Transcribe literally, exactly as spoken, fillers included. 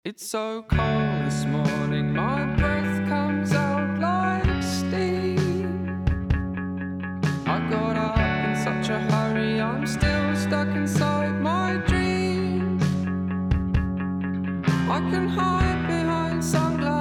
It's so cold this morning, my breath comes out like steam. I got up in such a hurry, I'm still stuck inside my dream. I can hide behind sunglasses